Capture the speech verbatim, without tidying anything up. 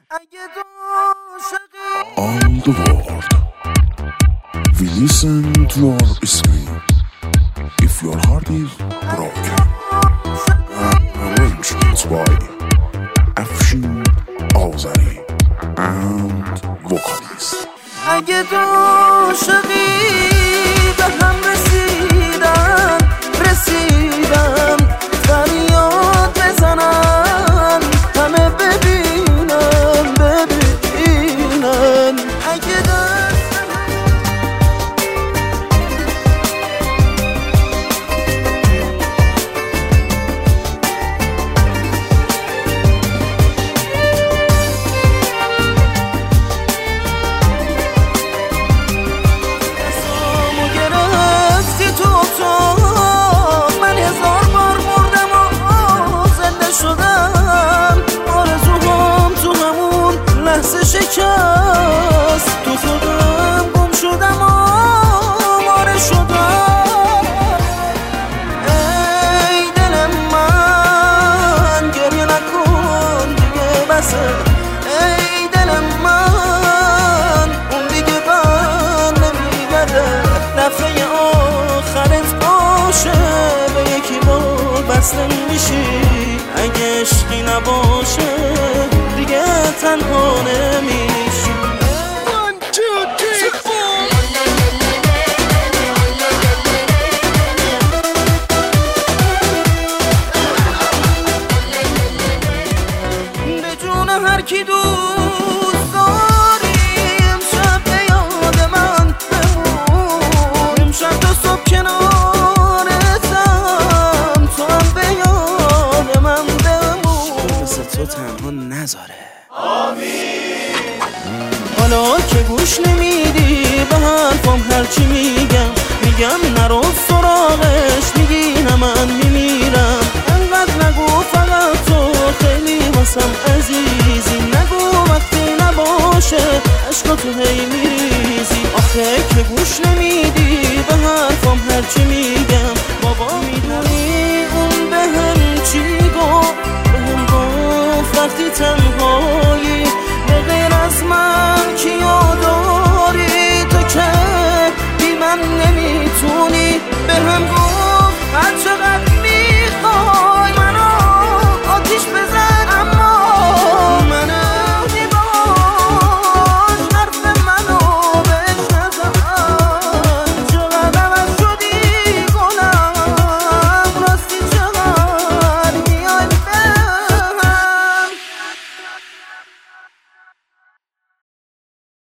All the world we listen to your scream. If your heart is broken, arrangements by Afshin Azari and vocalist. اگه تو عاشقی به هم رسیدم رسیدم فریاد بزنم همه ببینم ببینم اگه شکست تو خودم گم شدم آماره شدم ای دل من گریه نکن دیگه بسه ای دل من اون دیگه بر نمیگرده دفعه آخرت باشه به یکی بار بسته میشی اگه عشقی نباشه دیگه تنها نمیشی به جون هر کی دوست داری امشب به یاد من بمون امشب تا صبح کنارتم تو هم به یاد من بمون مثل تو تنها نذاره آمین. حالا که گوش نمیدی به حرفم هرچی میگم میگم نرو سراغش میگی نه من میمیرم انقدر نگو فقط تو خیلی واسم عزیزی نگو وقتی نباشه عشقا تو هی میریزی آخه که گوش نمیدی به حرفم هرچی میگم بابا میدونی اون به هم چی گفت به هم گفت وقتی تنهایی به غیر از من